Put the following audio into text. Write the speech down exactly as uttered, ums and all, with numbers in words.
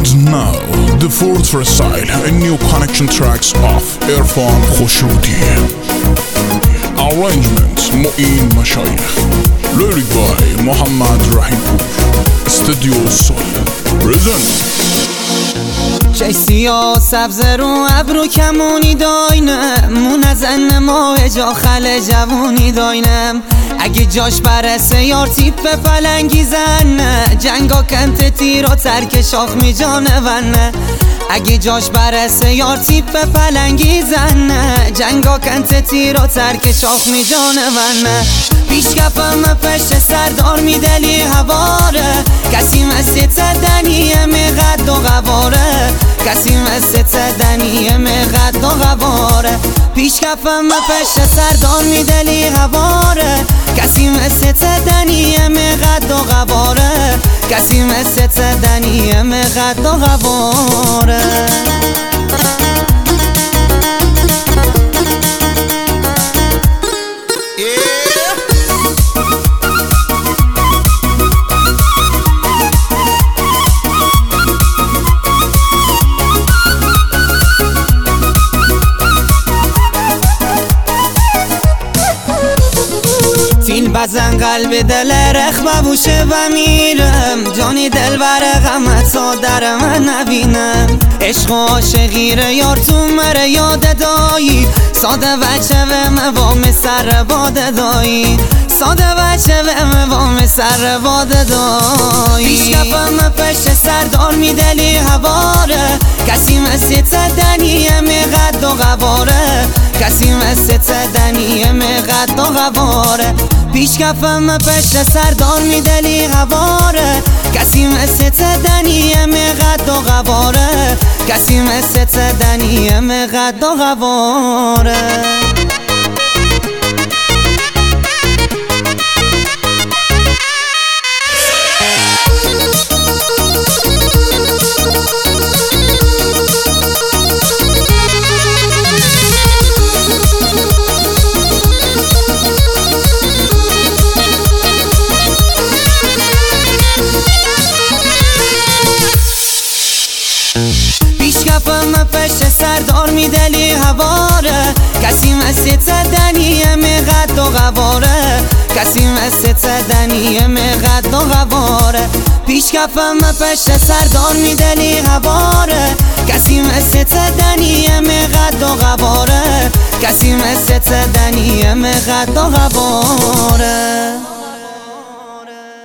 And now, the fourth recital, a new connection tracks of Irfan Khoshrudi. Arrangement Mo'in Mashayikh. Lyric by Mohammad Rahimpour. Studio Sol. Present. چه سیاه سبز رو ابرو کمونی داینم، مون از ان ماه جا خل جوونی داینم. اگه جاش برسه یار تیپ پلنگی زنه، جنگا کنت تیر و ترک شاخ می جانه ونه. اگه جاش برسه یار تیپ پلنگی زنه، جنگا کنت تیر و ترک شاخ می جانه ونه. پیش کفم پشت سردار می دلی هواره، کسی مثل تدنیه می غد و غواره. کسی مثل تدنیه می غد و غواره. پیش کفم پشت سردار می دلی هواره، کسی مثل تدنیه می غد و غواره. کسی مثل تدنیه می غد و غواره. فیل بزن قلب دل رخ ببوشه و میرم، جانی دل بر غمت در من نبینم. عشق و عاشقیره یار تو مره یاد دایی، ساده بچه و موام سر باد دایی. ساده بچه و موام سر باد دایی. پیش کفم پشت سردار میدلی هواره، کسی مثل تدنیه می غد و غواره. کسی مثل تدنیه می غد و غواره. پیش کفم پشت سردار میدلی هواره، کسی مثل تدنیه می غد و غواره. کسی مثل تدنیه می غد و غواره. پیش کفم پشت سردار میدلی هواره، کسی مثل تدنیه می غد و غواره. کسی مثل تدنیه می غد و غواره. پیش کفم پشت سردار میدلی هواره، کسی مثل تدنیه می غد و غواره. کسی مثل تدنیه می غد و غواره.